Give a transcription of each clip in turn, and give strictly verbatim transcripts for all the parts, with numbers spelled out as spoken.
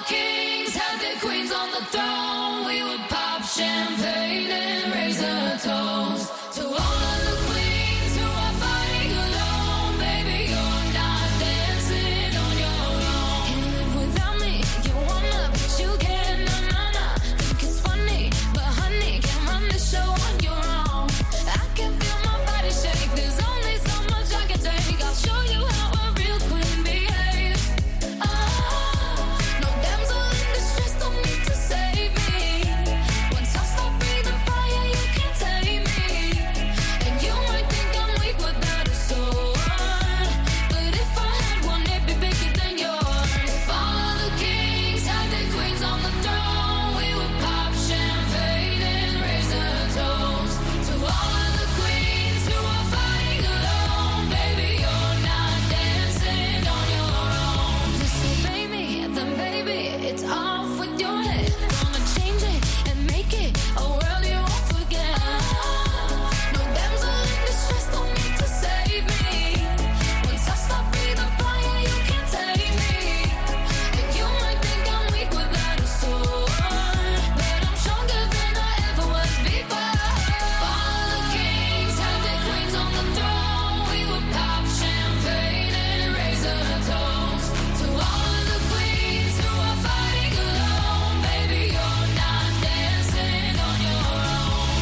kings had their queens on the throne, we would pop champagne and raise a toast to all of the queens who are fighting alone. Baby, you're not dancing on your own. Can't live without me, you wanna, but you can't, na na na. Think it's funny, but honey, can't run the show on your own. I can feel my body shake, there's only so much I can take. I'll show you how a real queen behaves. Oh, no damsel in distress, don't need to save me. Once I start breathing fire, you can't tame me. And you might think I'm weak without a sword, but if I had one, it'd be bigger than yours. If all of the kings had their queens on the throne, we would pop champagne and raise a toast to all of the queens who are fighting alone. Baby, you're not dancing on your own. Disobey me, then baby, it's off with your head. Gonna change it and make it a world you won't forget. No damsel in distress, don't need to save me. Once I stop breathing fire, you can't take me. And you might think I'm weak without a sword, but I'm stronger than I ever was before. All the kings had their queens on the throne, we would pop champagne and raise a toast to all of the queens who are fighting alone. Baby, you're not dancing on your own.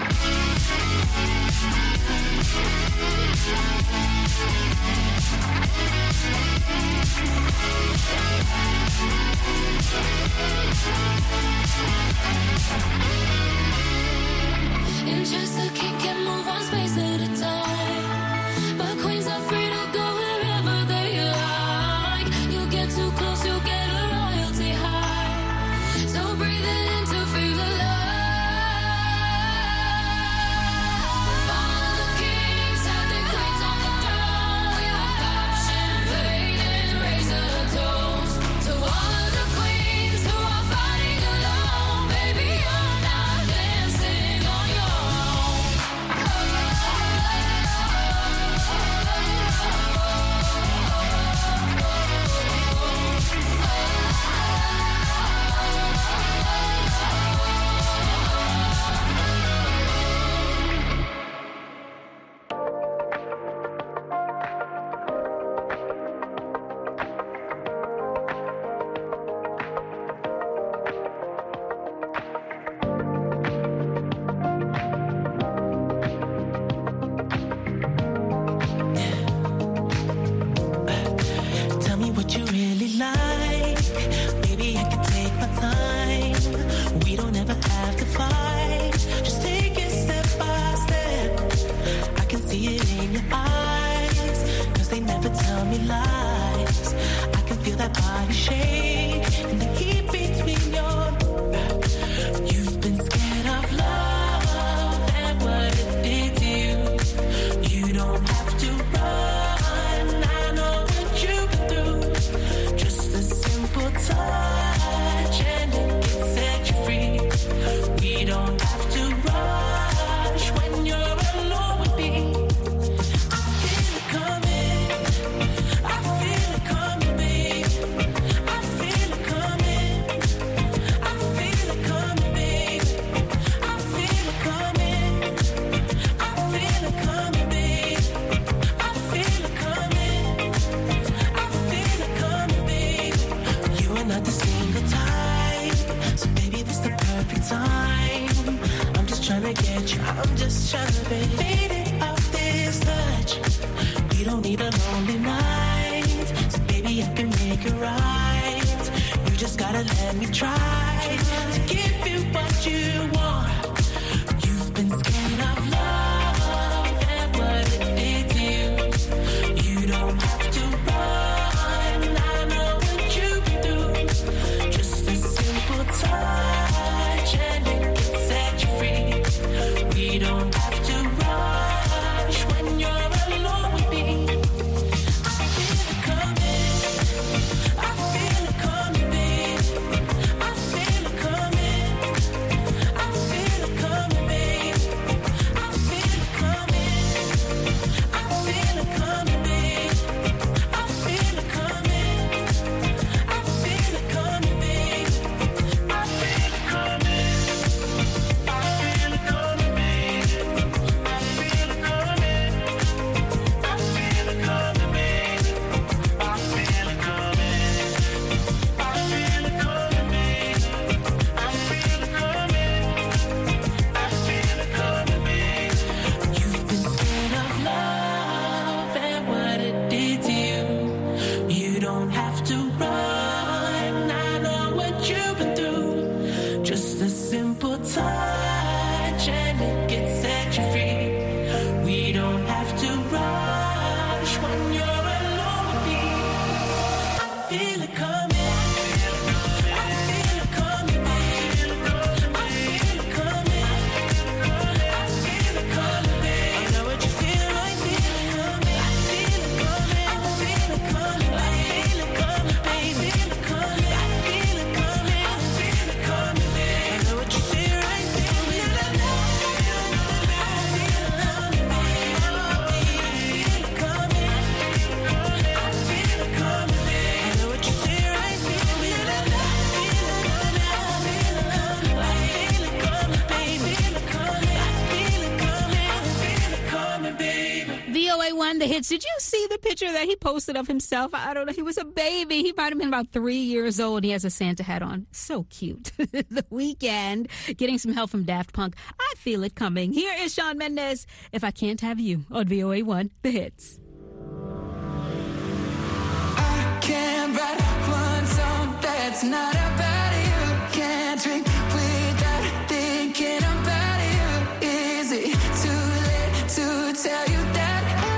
And just a kick can move one space at a time, but queens are free to go wherever they like. You get too close, you get a royalty high. So breathe it in to feel alive. All of the kings had their queens on the throne, we would pop champagne and raise a toast to all of the queens who are fighting alone. Baby, you're not dancing on your own. Tell me what you really like. Baby, I can take my time. We don't ever have to fight. Just take it step by step. I can see it in your eyes, 'cause they never tell me lies. I can feel that body shake and the heat between your. You've been scared of love and what it did to you. You don't have to run. I know what you've been through. Just a simple touch and it can set you free. We don't have to rush when you're alone with me. I feel it coming. I feel it coming, babe. I feel it coming. I feel it coming, babe. I feel it coming. I feel it coming, babe. I feel it coming. I feel it coming, babe. You are not the single type, so baby, this the perfect time. I'm just trying to get you. I'm just trying to be faded off this touch. We don't need a lonely night, so baby, I can make it right. You just gotta let me try to give you what you want. You've been scared of love and what it did to you. You don't have to run. I know what you've been through. Just a simple touch and it can set you free. We don't have to rush when you're alone with me. I feel it coming. I feel it coming, babe. I feel it coming. I don't have to run. I know what you've been through. Just a simple touch and it can set you free. We don't have to rush when you're alone with me. I feel it coming. The hits. Did you see the picture that he posted of himself? I don't know. He was a baby. He might have been about three years old. He has a Santa hat on. So cute. The Weeknd, getting some help from Daft Punk. I feel it coming. Here is Shawn Mendes, If I Can't Have You, on V O A one, The Hits. I can't write one song that's not about you. Can't drink without thinking about you. Is it too late to tell you that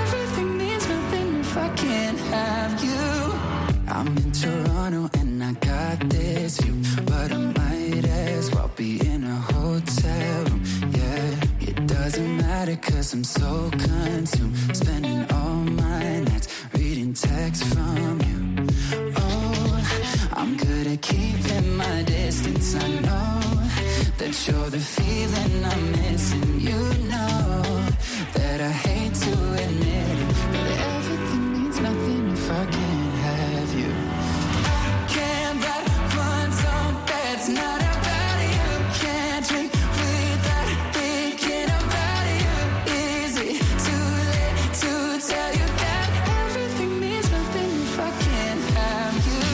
I can't have you? I'm in Toronto and I got this view, but I might as well be in a hotel room. Yeah, it doesn't matter cause I'm so consumed, spending all my nights reading texts from you. Oh, I'm good at keeping my distance. I know that you're the feeling I'm missing. You know that I hate to admit it, but everything means nothing if I can't have you. I can't write one song that's not about you. Can't drink without thinking about you. Is it too late to tell you that everything means nothing if I can't have you?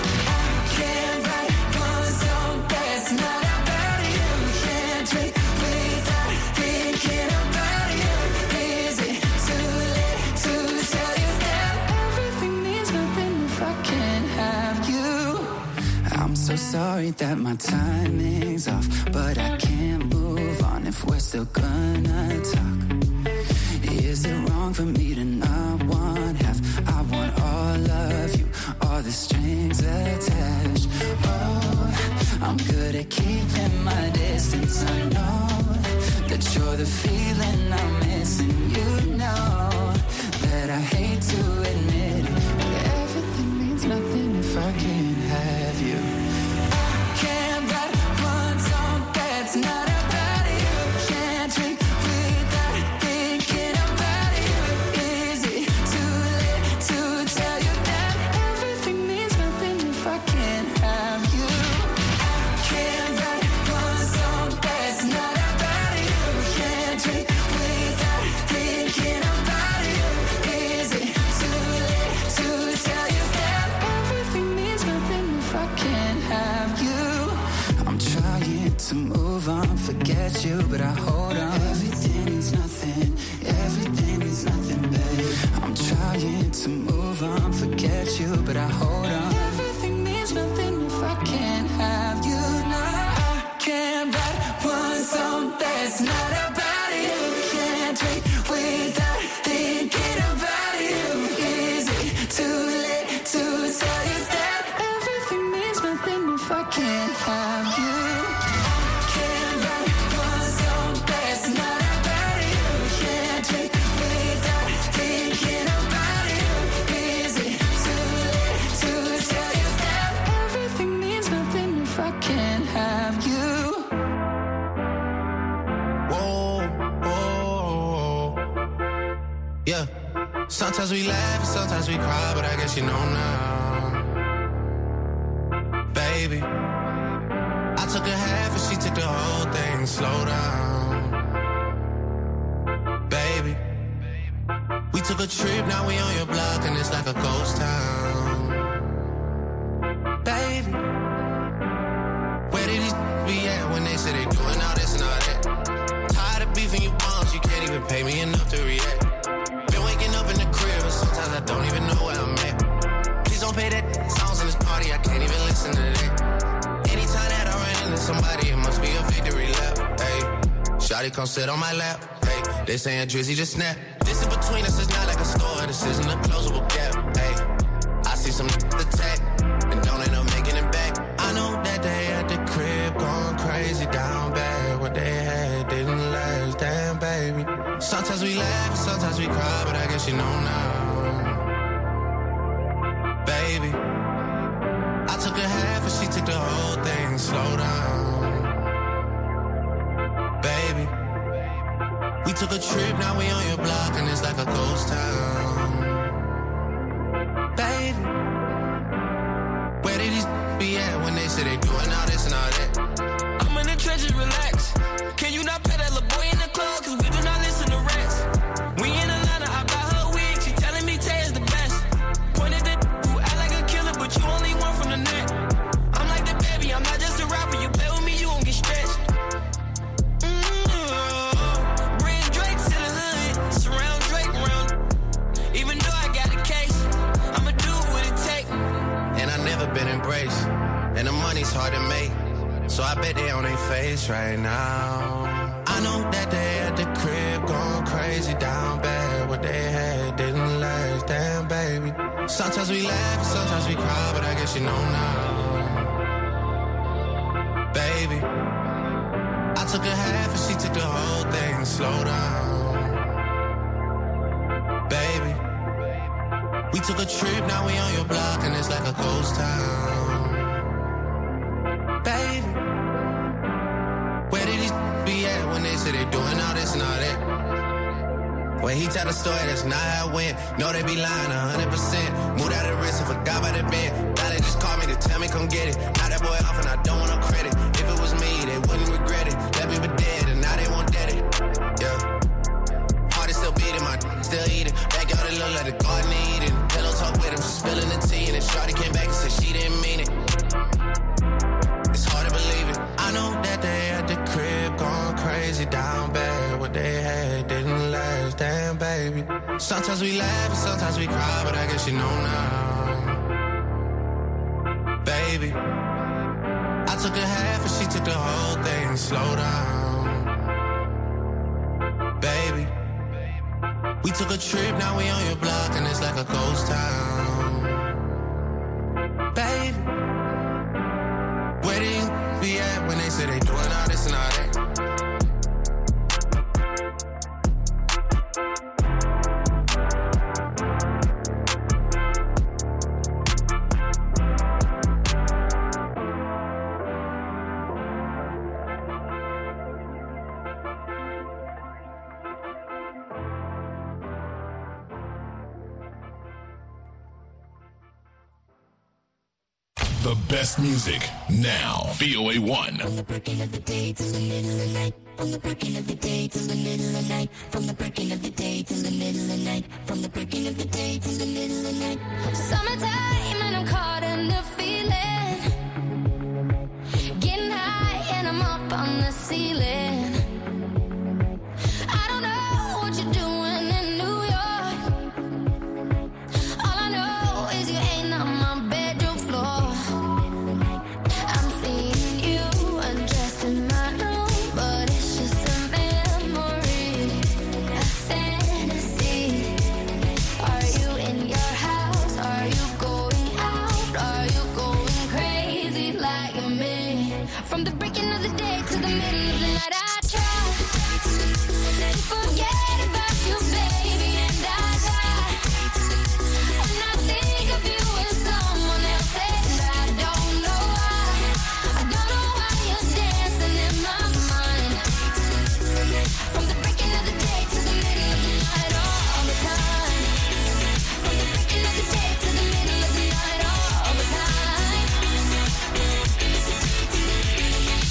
I can't write one song that's not about you. Can't drink without thinking about you. Is it too late to tell you that everything means nothing if I can't have you? I'm so sorry that my timing's off, but I can't move on if we're still gonna talk. Is it wrong for me to not want half? I want all of you, all the strings attached. Oh, I'm good at keeping my distance. I know that you're the feeling I'm missing. You know that I hate to admit it, but everything means nothing if I can't have you. I can't write one song that's not about you. Can't drink without thinking about you. Is it too late to tell you that everything means nothing if I can't have you? I can't write one song that's not about you. Can't drink without thinking about you. Is it too late to tell you that everything means nothing if I can't have you? I'm trying to move on, forget you, but I hold on. Everything means nothing, everything means nothing, babe. I'm trying to move on, forget you, but I hold on. Everything means nothing if I can't have you. No, I can't write one song that's not about you. Can't drink without thinking about you. Is it too late to tell you that everything means nothing if I can't have you? Can't write one song that's not about you. Can't drink without thinking about you. Is it too late to tell you that everything means nothing if I can't have you? Whoa, whoa, yeah. Sometimes we laugh and sometimes we cry, but I guess you know now, baby. I took a half and she took the whole thing. Slow down, baby. We took a trip, now we on your block and it's like a ghost town, baby. Where did these be at when they say they doing all this and all that? Tired of beefing you bums, you can't even pay me enough to react. Been waking up in the crib and sometimes I don't even know where I'm at. Please don't pay that songs in this party, I can't even listen to that. Anytime that I run into somebody, it must be a victory lap. Hey, shawty come sit on my lap. Hey, they saying Drizzy just snap. This in between us is not like a store, this isn't a closable gap. Hey, I see some attack and don't end up making it back. I know that they at the crib going crazy down bad. What they had didn't last, damn baby. Sometimes we laugh and sometimes we cry, but I guess you know now. Baby, I took a half and she took the whole thing. Slow down, baby. We took a trip, now we on your block and it's like a ghost town. Baby, where did these be at when they say they doing all this and all that? I'm in the trenches, relax. Can you not pay that little boy in the club? Cause we do not listen to rats. We in Atlanta, I buy her wig. She telling me Tay is the best. Pointed at who act like a killer, but you only one from the net. I'm like the baby, I'm not just a rapper. You play with me, you gon' get stretched. Mm-hmm. Bring Drake to the hood, surround Drake around. Even though I got a case, I'ma do what it take. And I never been embraced, and the money's hard to make. So I bet they on their face right now. I know that they at the crib going crazy down bad. What they had didn't last, damn baby. Sometimes we laugh, sometimes we cry, but I guess you know now. Baby, I took a half and she took the whole thing. Slow down, baby. We took a trip, now we on your block and it's like a ghost town. Baby, where did these be at when they say they doing all this and all that? When he tell the story, that's not how it went. No, they be lying one hundred percent. Moved out of the wrist and forgot about the bend. Now they just call me to tell me come get it. Now that boy off and I don't want no credit. If it was me, they wouldn't regret it. Left me for dead and now they won't dead it. Yeah. Heart is still beating, my still eating. Backyard it look like the garden eating. Pillow talk with him, she spilling the tea. And then shawty came back and said she didn't mean it. It's hard to believe it. I know that they at the crib going crazy down bad. What they had didn't last, damn baby. Sometimes we laugh and sometimes we cry, but I guess you know now. Baby, I took a half and she took the whole thing. Slow down, baby. We took a trip, now we on your block and it's like a ghost town. Baby, where did you be at when they say they doing all this and all that? The best music now. V O A one. From the breaking of the day till the middle of the night. From the breaking of the day till the middle of the night. From the breaking of the day till the middle of the night. From the breaking of the day till the middle of the night. Summertime and I'm caught in the feeling. Getting high and I'm up on the ceiling. I don't know what you're doing in New York. All I know is you ain't on my bedroom floor. I'm seeing you undressed in my room, but it's just a memory, a fantasy. Are you in your house? Are you going out? Are you going crazy like me? From the breaking of the day to the middle of the night, I try to forget about you, baby, and I die. And I think of you as someone else, and I don't know why. I don't know why you're dancing in my mind. From the breaking of the day to the middle of the night, all the time. From the breaking of the day to the middle of the night, all the time.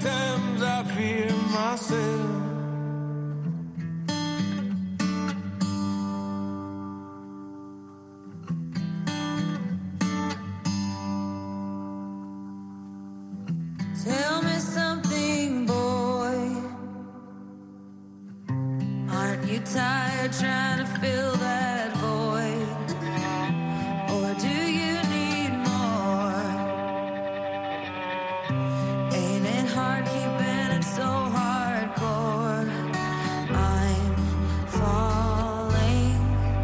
times I fear myself. Tell me something, boy. Aren't you tired trying to fill that void? Or do you need more? Ain't it hard keeping it so hardcore? I'm falling.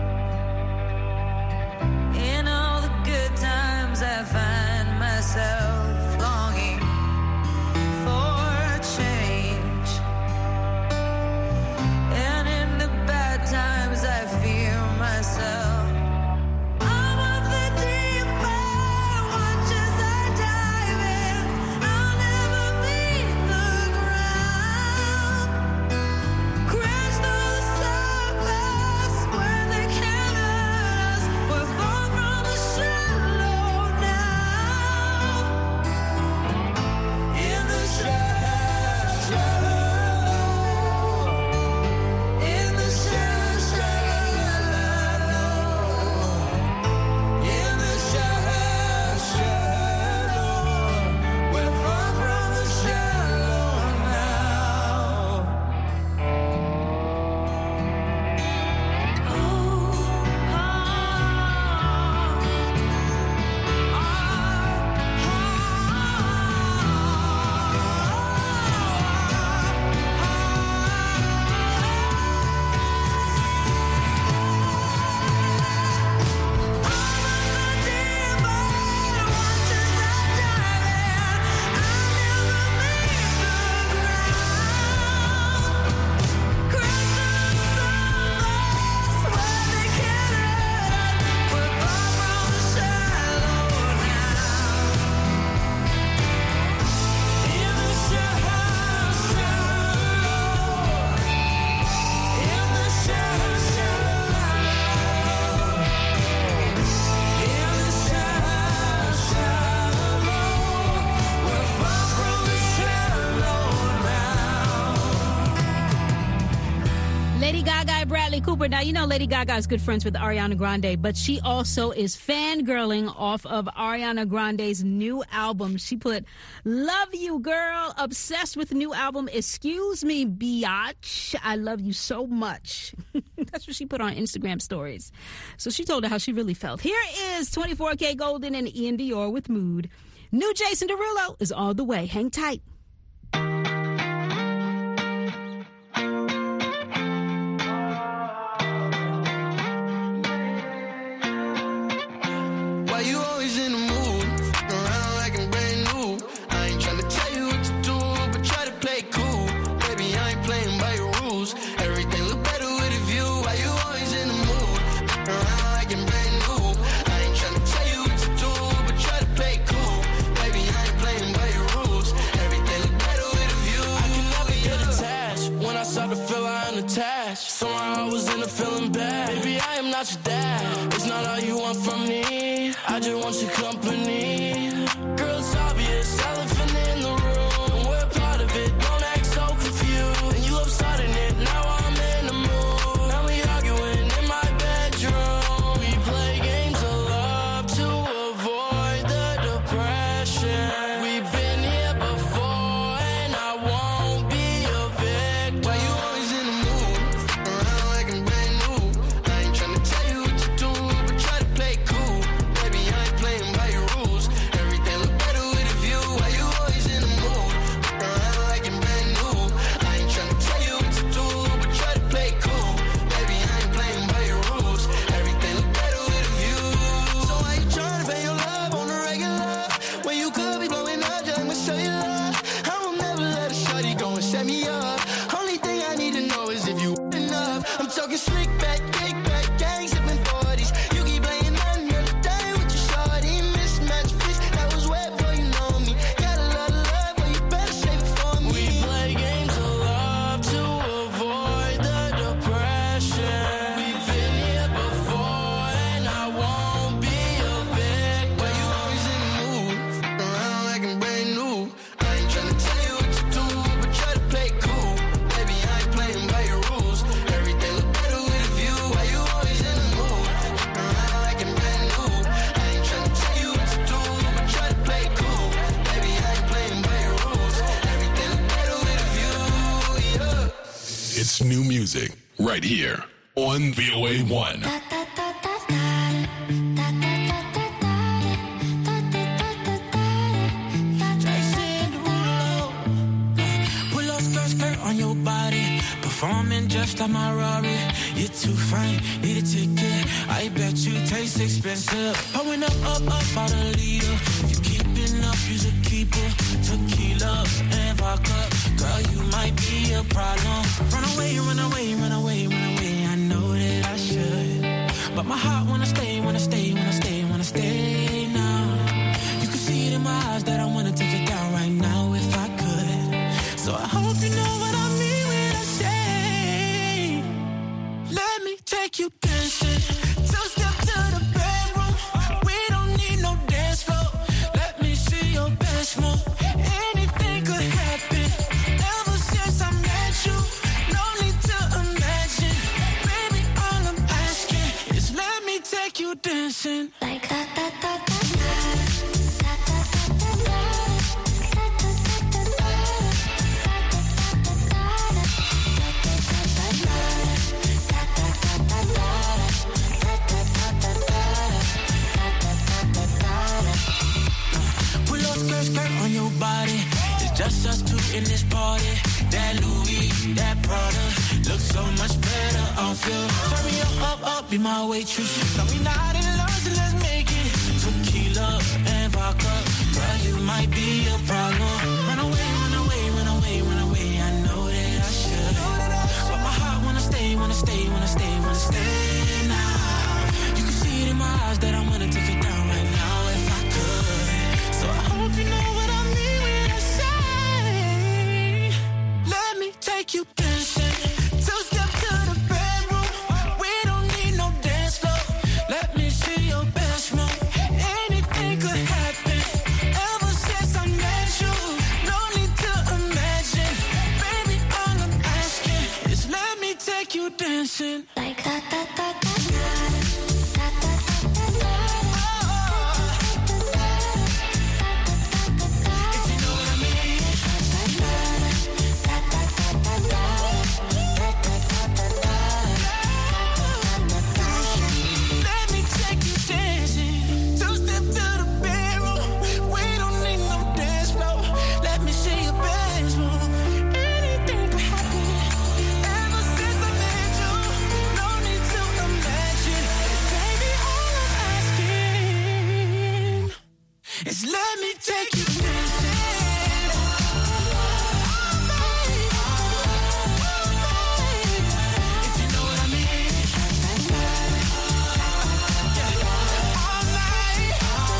In all the good times I find myself longing for change. And in the bad times I fear myself. I'm of the deep end, watch as I dive in. I'll never meet the ground. Crash through the surface where they can't hurt us. We're far from the shallow now. In the shallow, shallow. In the shallow, shallow. In the shallow, shallow. We're far from the shallow now. Lady Gaga and Bradley Cooper. Now, you know Lady Gaga is good friends with Ariana Grande, but she also is fangirling off of Ariana Grande's new album. She put, "Love you, girl. Obsessed with the new album. Excuse me, biatch. I love you so much." That's what she put on Instagram stories. So she told her how she really felt. Here is twenty-four K Golden and Ian Dior with Mood. New Jason Derulo is all the way. Hang tight. Why you always in the mood? Around like I'm brand new. I ain't tryna tell you what to do, but try to play cool. Baby, I ain't playing by your rules. Everything look better with a view. Why you always in the mood? Around like I'm brand new. I ain't tryna tell you what to do, but try to play cool. Baby, I ain't playing by your rules. Everything look better with a view. I can never get attached. When I start to feel I'm attached, somehow I was in a feeling bad. Baby, I am not your dad. It's not all you want from me. I just want your company. Girl, it's obvious, elephant in the room. We're part of it, don't act so confused. And you love starting it, now I'm in the mood. Now we arguing in my bedroom. We play games of love to avoid the depression. We've been here before and I won't be a victim. Why you always in the mood? Around like I'm brand new. I ain't tryna tell you what to do, but try to play cool. Baby, I ain't playing by your rules. Everything music right here on V O A one. Pull up skirt, skirt on your body. Performing just like my Rari. You're too fine, need a ticket. I bet you taste expensive. Pulling up, up, up out a leader. If you keeping up, you's a keeper. Tequila and vodka. Girl, you might be a problem. Run away, run away, run away, run away. I know that I should. But my heart wanna stay, wanna stay, wanna stay, wanna stay now. You can see it in my eyes that I wanna take it down right now if I could. So I hope you know what I mean when I say, let me take you dancing. Two step to the bedroom. We don't need no dance floor. Let me see your best move. Anything could happen. Ever since I met you, no need to imagine. Baby, all I'm asking is let me take you dancing. Like da da da da skirt, skirt on your body. It's just us two in this party. That Louis, that Prada looks so much better off you. Turn me up, up, up, be my waitress. Now we not in love, so let's make it. Tequila and vodka. Girl, you might be a problem. Run away, run away, run away, run away. I know that I should. But my heart wanna stay, wanna stay, wanna stay, wanna stay now. You can see it in my eyes that I wanna take it down right now if I could. So I hope you know what I mean when I say, let me take you dancing. Two step to the bedroom. We don't need no dance floor. Let me see your best move. Anything could happen. Ever since I met you, no need to imagine. Baby, all I'm asking is let me take you dancing. Like da da da da da. It's let me take you dancing. If you know what I mean. All night.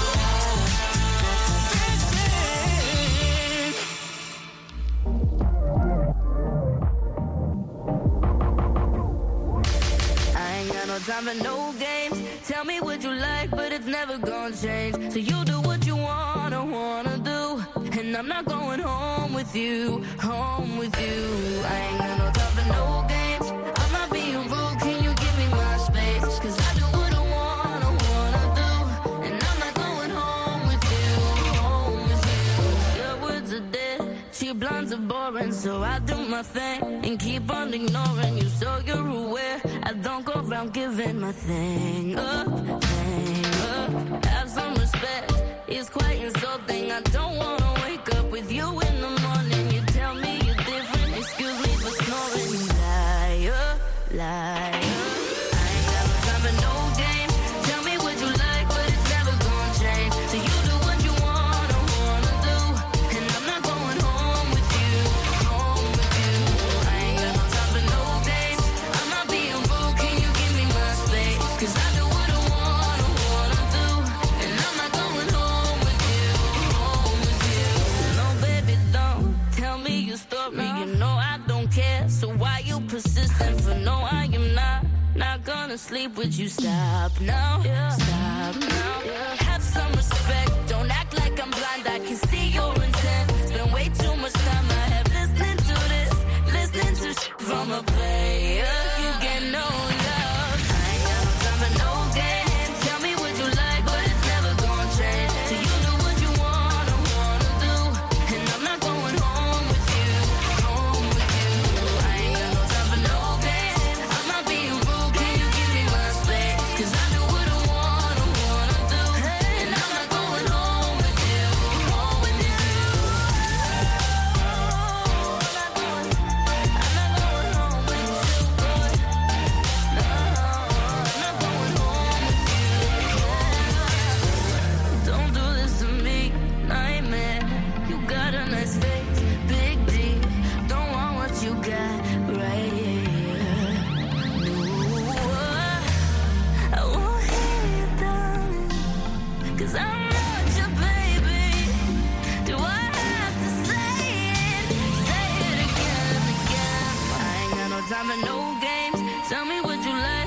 I ain't got no time for no games. Tell me what you like, but it's never gonna change. So you do what you wanna, wanna do. And I'm not going home with you, home with you. I ain't got no time for no games. I'm not being rude, can you give me my space? Cause I do what I wanna, wanna do. And I'm not going home with you, home with you. Your words are dead, cheap blondes are boring. So I do my thing and keep on ignoring you. So you're aware, I don't go around giving my thing up, thing up. Have some respect, it's quite insulting. I don't wanna wake up with you in the morning. You tell me you're different, excuse me for snoring. Liar, liar. I ain't got no time for no games. Tell me what you like, but it's never gonna change. So you do what you wanna, wanna do. And I'm not going home with you, home with you. I ain't got no time for no games. I'm not being rude, can you give me my space? Cause I do what I wanna, wanna do. And I'm not going home with you, home with you. No, baby, don't tell me your story. You know I don't care, so why you persistent? For no, I am not, not gonna sleep with you. Stop now, stop now. Have some respect, don't act like I'm blind. I can see your intent. Spend way too much time I have listening to this, listening to shit from a player. You get no love. I ain't got no time for no games. Tell me what you like, but it's never gonna change. So you do what you wanna, wanna do. And I'm not going home with you, home with you. I ain't got no time for no games.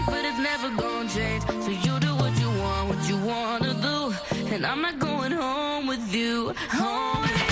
like, but it's never gonna change. So you do what you want, what you wanna do, and I'm not going home with you. Home with you.